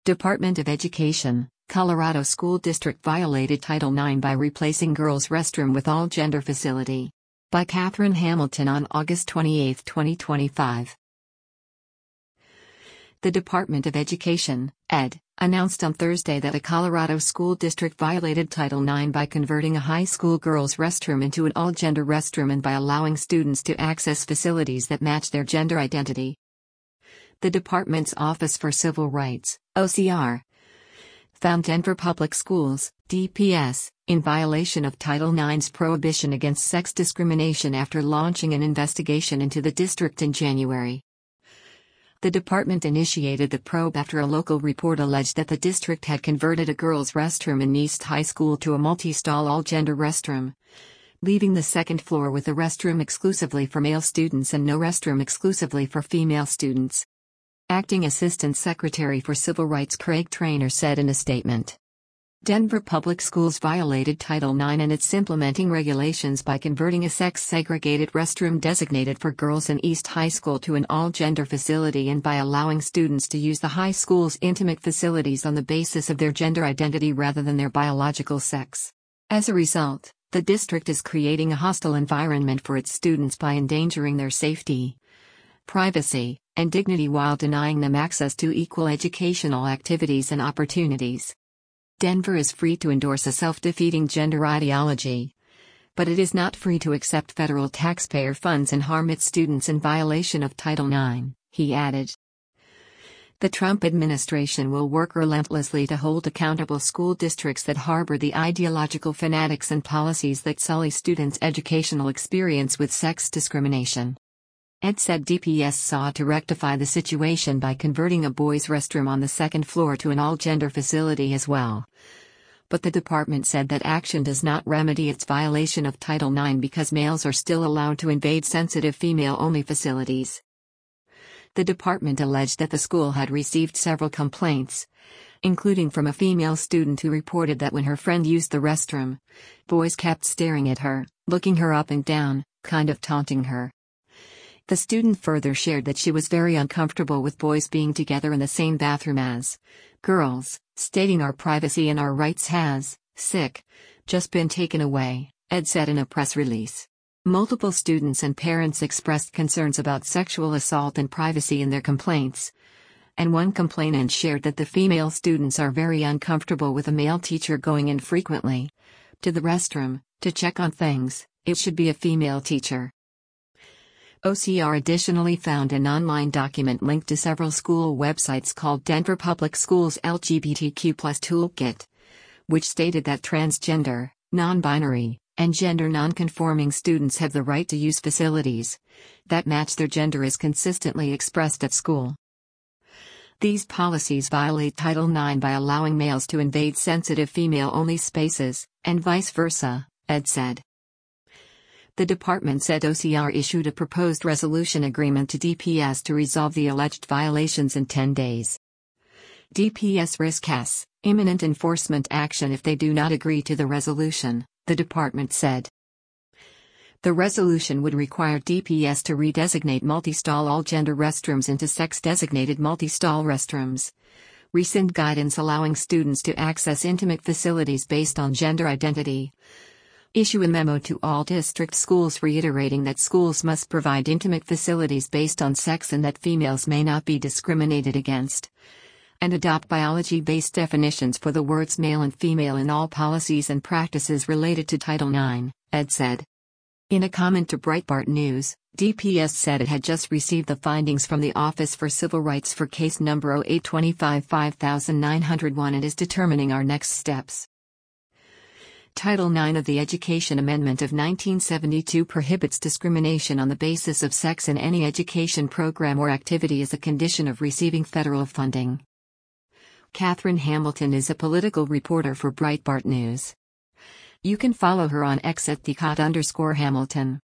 Department of Education, Colorado School District violated Title IX by replacing girls' restroom with all-gender facility. By Catherine Hamilton on August 28, 2025. The Department of Education, Ed., announced on Thursday that a Colorado school district violated Title IX by converting a high school girls' restroom into an all-gender restroom and by allowing students to access facilities that match their gender identity. The department's Office for Civil Rights, OCR, found Denver Public Schools, DPS, in violation of Title IX's prohibition against sex discrimination after launching an investigation into the district in January. The department initiated the probe after a local report alleged that the district had converted a girls' restroom in East High School to a multi-stall all-gender restroom, leaving the second floor with a restroom exclusively for male students and no restroom exclusively for female students. Acting Assistant Secretary for Civil Rights Craig Traynor said in a statement, Denver Public Schools violated Title IX and its implementing regulations by converting a sex-segregated restroom designated for girls in East High School to an all-gender facility and by allowing students to use the high school's intimate facilities on the basis of their gender identity rather than their biological sex. As a result, the district is creating a hostile environment for its students by endangering their safety, privacy, and dignity while denying them access to equal educational activities and opportunities. Denver is free to endorse a self-defeating gender ideology, but it is not free to accept federal taxpayer funds and harm its students in violation of Title IX, he added. The Trump administration will work relentlessly to hold accountable school districts that harbor the ideological fanatics and policies that sully students' educational experience with sex discrimination. Ed said DPS sought to rectify the situation by converting a boys' restroom on the second floor to an all-gender facility as well. But the department said that action does not remedy its violation of Title IX because males are still allowed to invade sensitive female-only facilities. The department alleged that the school had received several complaints, including from a female student who reported that when her friend used the restroom, boys kept staring at her, looking her up and down, kind of taunting her. The student further shared that she was very uncomfortable with boys being together in the same bathroom as girls, stating our privacy and our rights has, just been taken away, Ed said in a press release. Multiple students and parents expressed concerns about sexual assault and privacy in their complaints, and one complainant shared that the female students are very uncomfortable with a male teacher going in frequently to the restroom to check on things. It should be a female teacher. OCR additionally found an online document linked to several school websites called Denver Public Schools LGBTQ+ Toolkit, which stated that transgender, non-binary, and gender non-conforming students have the right to use facilities that match their gender as consistently expressed at school. These policies violate Title IX by allowing males to invade sensitive female-only spaces, and vice versa, Ed said. The department said OCR issued a proposed resolution agreement to DPS to resolve the alleged violations in 10 days. DPS risks imminent enforcement action if they do not agree to the resolution, the department said. The resolution would require DPS to redesignate multi-stall all-gender restrooms into sex-designated multi-stall restrooms, rescind guidance allowing students to access intimate facilities based on gender identity, issue a memo to all district schools reiterating that schools must provide intimate facilities based on sex and that females may not be discriminated against, and adopt biology-based definitions for the words male and female in all policies and practices related to Title IX, Ed said. In a comment to Breitbart News, DPS said it had just received the findings from the Office for Civil Rights for case number 0825-5901 and is determining our next steps. Title IX of the Education Amendment of 1972 prohibits discrimination on the basis of sex in any education program or activity as a condition of receiving federal funding. Catherine Hamilton is a political reporter for Breitbart News. You can follow her on X at @Hamilton.